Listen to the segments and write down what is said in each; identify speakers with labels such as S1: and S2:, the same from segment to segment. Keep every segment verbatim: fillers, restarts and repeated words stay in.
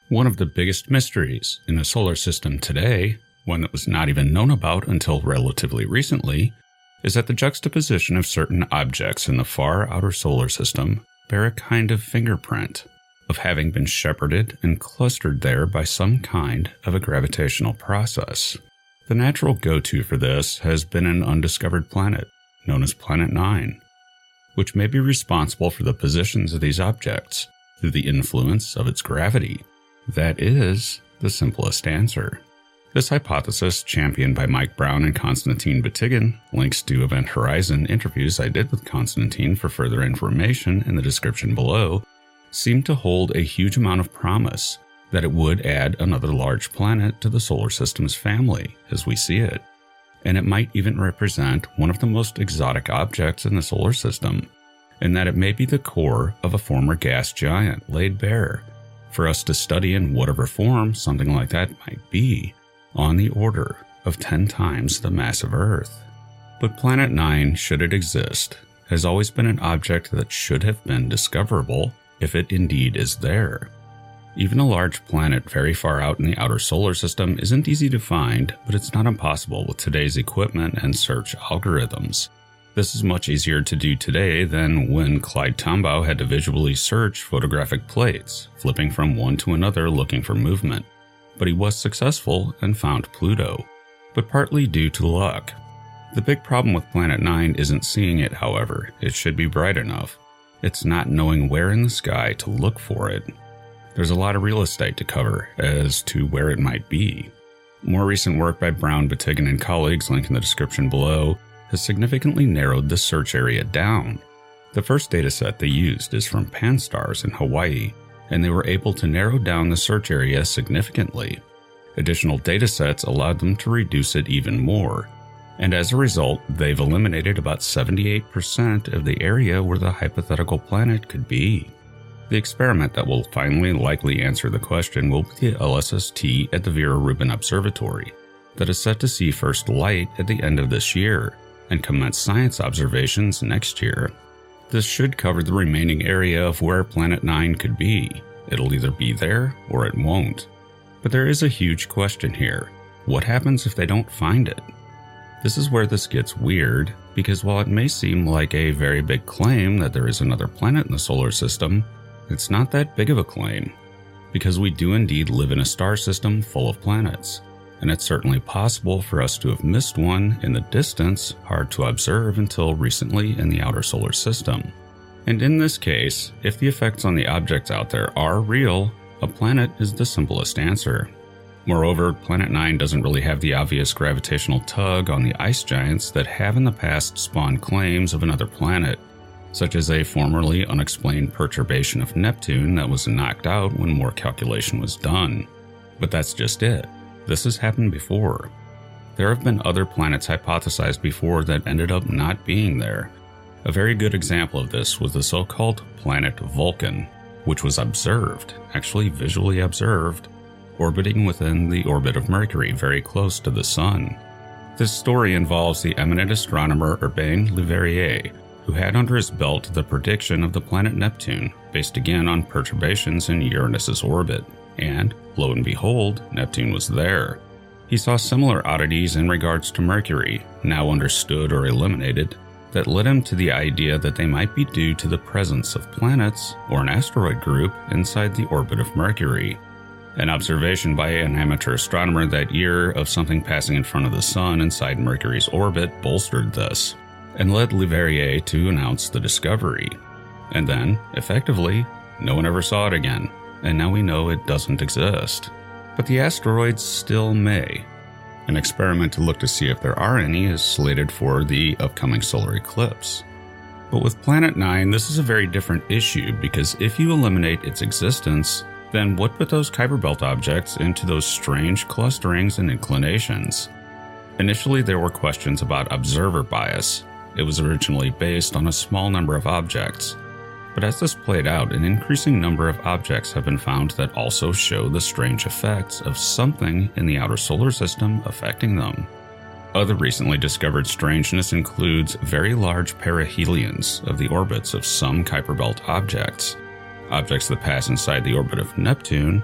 S1: One of the biggest mysteries in the solar system today, one that was not even known about until relatively recently, is that the juxtaposition of certain objects in the far outer solar system bear a kind of fingerprint of having been shepherded and clustered there by some kind of a gravitational process. The natural go-to for this has been an undiscovered planet, known as Planet Nine, which may be responsible for the positions of these objects through the influence of its gravity. That is the simplest answer. This hypothesis, championed by Mike Brown and Konstantin Batygin, links to Event Horizon interviews I did with Konstantin for further information in the description below, seem to hold a huge amount of promise that it would add another large planet to the solar system's family as we see it, and it might even represent one of the most exotic objects in the solar system, and that it may be the core of a former gas giant laid bare for us to study in whatever form something like that might be, on the order of ten times the mass of Earth. But Planet Nine, should it exist, has always been an object that should have been discoverable if it indeed is there. Even a large planet very far out in the outer solar system isn't easy to find, but it's not impossible with today's equipment and search algorithms. This is much easier to do today than when Clyde Tombaugh had to visually search photographic plates, flipping from one to another looking for movement. But he was successful and found Pluto, but partly due to luck. The big problem with Planet Nine isn't seeing it, however. It should be bright enough. It's not knowing where in the sky to look for it. There's a lot of real estate to cover as to where it might be. More recent work by Brown, Batygin, and colleagues, linked in the description below, has significantly narrowed the search area down. The first dataset they used is from Pan-STARRS in Hawaii, and they were able to narrow down the search area significantly. Additional datasets allowed them to reduce it even more, and as a result, they've eliminated about seventy-eight percent of the area where the hypothetical planet could be. The experiment that will finally likely answer the question will be the L S S T at the Vera Rubin Observatory, that is set to see first light at the end of this year, and commence science observations next year. This should cover the remaining area of where Planet Nine could be. It'll either be there or it won't. But there is a huge question here. What happens if they don't find it? This is where this gets weird, because while it may seem like a very big claim that there is another planet in the solar system, it's not that big of a claim, because we do indeed live in a star system full of planets. And it's certainly possible for us to have missed one in the distance, hard to observe until recently in the outer solar system. And in this case, if the effects on the objects out there are real, a planet is the simplest answer. Moreover, Planet Nine doesn't really have the obvious gravitational tug on the ice giants that have in the past spawned claims of another planet, such as a formerly unexplained perturbation of Neptune that was knocked out when more calculation was done. But that's just it. This has happened before. There have been other planets hypothesized before that ended up not being there. A very good example of this was the so-called planet Vulcan, which was observed, actually visually observed, orbiting within the orbit of Mercury very close to the Sun. This story involves the eminent astronomer Urbain Le Verrier, who had under his belt the prediction of the planet Neptune, based again on perturbations in Uranus's orbit. And, lo and behold, Neptune was there. He saw similar oddities in regards to Mercury, now understood or eliminated, that led him to the idea that they might be due to the presence of planets or an asteroid group inside the orbit of Mercury. An observation by an amateur astronomer that year of something passing in front of the Sun inside Mercury's orbit bolstered this, and led Le Verrier to announce the discovery. And then, effectively, no one ever saw it again. And now we know it doesn't exist. But the asteroids still may. An experiment to look to see if there are any is slated for the upcoming solar eclipse. But with Planet Nine, this is a very different issue, because if you eliminate its existence, then what put those Kuiper Belt objects into those strange clusterings and inclinations? Initially, there were questions about observer bias. It was originally based on a small number of objects. But as this played out, an increasing number of objects have been found that also show the strange effects of something in the outer solar system affecting them. Other recently discovered strangeness includes very large perihelions of the orbits of some Kuiper Belt objects, objects that pass inside the orbit of Neptune,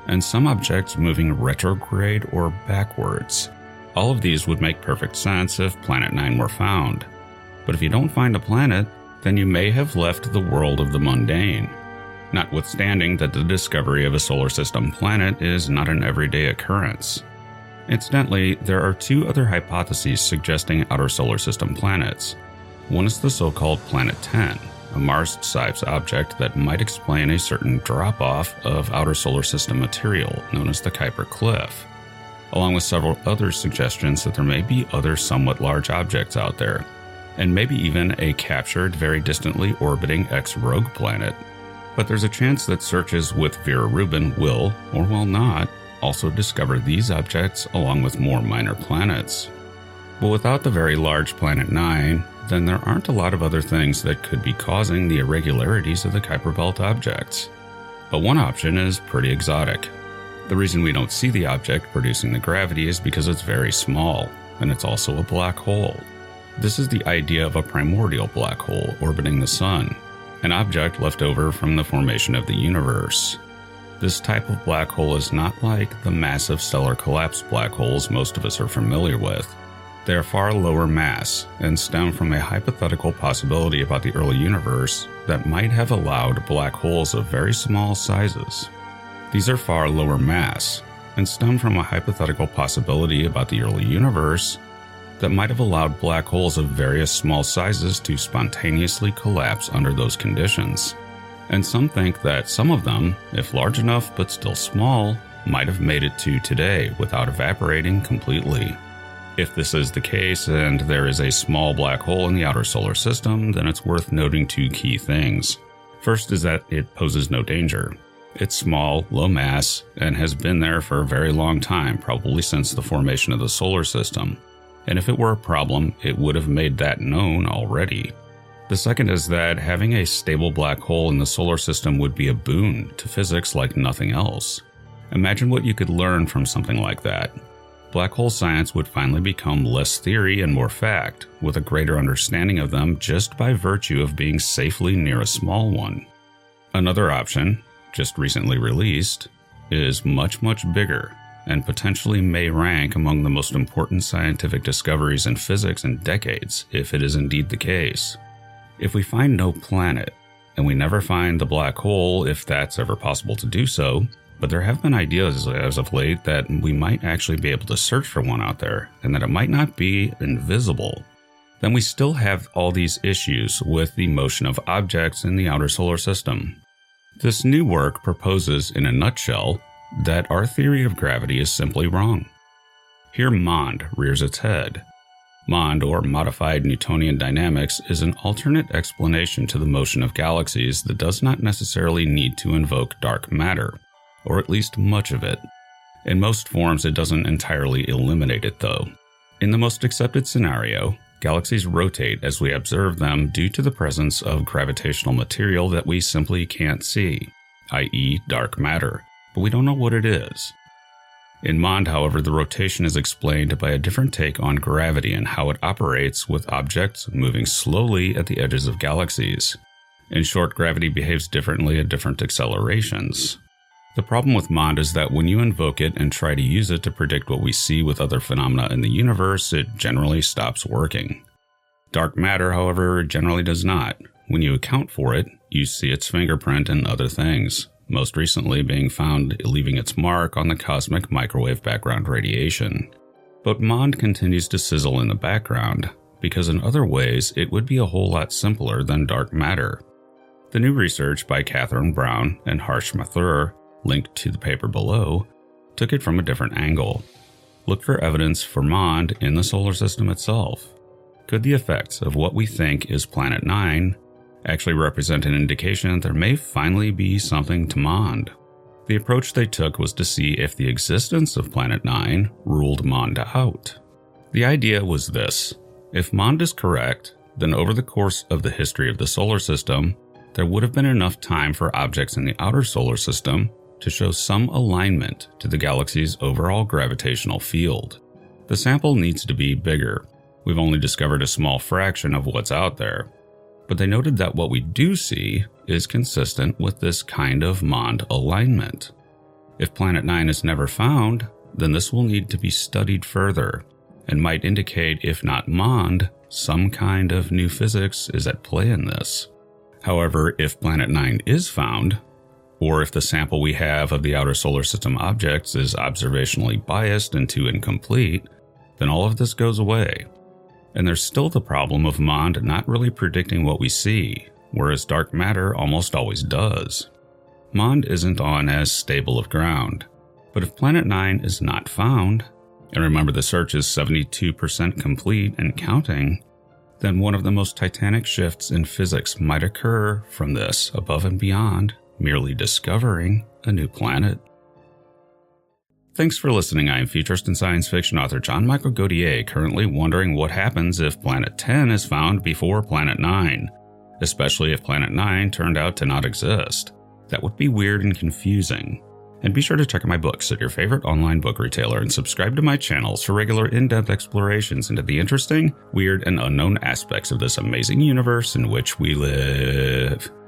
S1: and some objects moving retrograde or backwards. All of these would make perfect sense if Planet nine were found. But if you don't find a planet, then you may have left the world of the mundane. Notwithstanding that the discovery of a solar system planet is not an everyday occurrence. Incidentally, there are two other hypotheses suggesting outer solar system planets. One is the so-called Planet ten, a Mars-sized object that might explain a certain drop-off of outer solar system material known as the Kuiper Cliff, along with several other suggestions that there may be other somewhat large objects out there, and maybe even a captured, very distantly orbiting ex-rogue planet. But there's a chance that searches with Vera Rubin will, or will not, also discover these objects along with more minor planets. But without the very large Planet nine, then there aren't a lot of other things that could be causing the irregularities of the Kuiper Belt objects. But one option is pretty exotic. The reason we don't see the object producing the gravity is because it's very small, and it's also a black hole. This is the idea of a primordial black hole orbiting the Sun, an object left over from the formation of the universe. This type of black hole is not like the massive stellar collapse black holes most of us are familiar with. They are far lower mass and stem from a hypothetical possibility about the early universe that might have allowed black holes of very small sizes. These are far lower mass and stem from a hypothetical possibility about the early universe that might have allowed black holes of various small sizes to spontaneously collapse under those conditions. And some think that some of them, if large enough but still small, might have made it to today without evaporating completely. If this is the case and there is a small black hole in the outer solar system, then it's worth noting two key things. First is that it poses no danger. It's small, low mass, and has been there for a very long time, probably since the formation of the solar system. And if it were a problem, it would have made that known already. The second is that having a stable black hole in the solar system would be a boon to physics like nothing else. Imagine what you could learn from something like that. Black hole science would finally become less theory and more fact, with a greater understanding of them just by virtue of being safely near a small one. Another option, just recently released, is much, much bigger, and potentially may rank among the most important scientific discoveries in physics in decades, if it is indeed the case. If we find no planet, and we never find the black hole if that's ever possible to do so, but there have been ideas as of late that we might actually be able to search for one out there, and that it might not be invisible, then we still have all these issues with the motion of objects in the outer solar system. This new work proposes, in a nutshell, that our theory of gravity is simply wrong. Here MOND rears its head. MOND, or Modified Newtonian Dynamics, is an alternate explanation to the motion of galaxies that does not necessarily need to invoke dark matter, or at least much of it. In most forms, it doesn't entirely eliminate it, though. In the most accepted scenario, galaxies rotate as we observe them due to the presence of gravitational material that we simply can't see, that is dark matter, but we don't know what it is. In MOND, however, the rotation is explained by a different take on gravity and how it operates with objects moving slowly at the edges of galaxies. In short, gravity behaves differently at different accelerations. The problem with MOND is that when you invoke it and try to use it to predict what we see with other phenomena in the universe, it generally stops working. Dark matter, however, generally does not. When you account for it, you see its fingerprint in other things, most recently being found leaving its mark on the cosmic microwave background radiation. But MOND continues to sizzle in the background, because in other ways it would be a whole lot simpler than dark matter. The new research by Catherine Brown and Harsh Mathur, linked to the paper below, took it from a different angle. Look for evidence for MOND in the solar system itself. Could the effects of what we think is Planet nine actually represent an indication that there may finally be something to MOND? The approach they took was to see if the existence of Planet nine ruled MOND out. The idea was this: if MOND is correct, then over the course of the history of the solar system, there would have been enough time for objects in the outer solar system to show some alignment to the galaxy's overall gravitational field. The sample needs to be bigger. We've only discovered a small fraction of what's out there. But they noted that what we do see is consistent with this kind of MOND alignment. If Planet nine is never found, then this will need to be studied further, and might indicate, if not MOND, some kind of new physics is at play in this. However, if Planet nine is found, or if the sample we have of the outer solar system objects is observationally biased and too incomplete, then all of this goes away. And there's still the problem of MOND not really predicting what we see, whereas dark matter almost always does. MOND isn't on as stable of ground, but if Planet nine is not found, and remember the search is seventy-two percent complete and counting, then one of the most titanic shifts in physics might occur from this above and beyond merely discovering a new planet. Thanks for listening. I am futurist and science fiction author John Michael Godier, currently wondering what happens if Planet ten is found before Planet nine, especially if Planet nine turned out to not exist. That would be weird and confusing. And be sure to check out my books at your favorite online book retailer and subscribe to my channels for regular in-depth explorations into the interesting, weird, and unknown aspects of this amazing universe in which we live.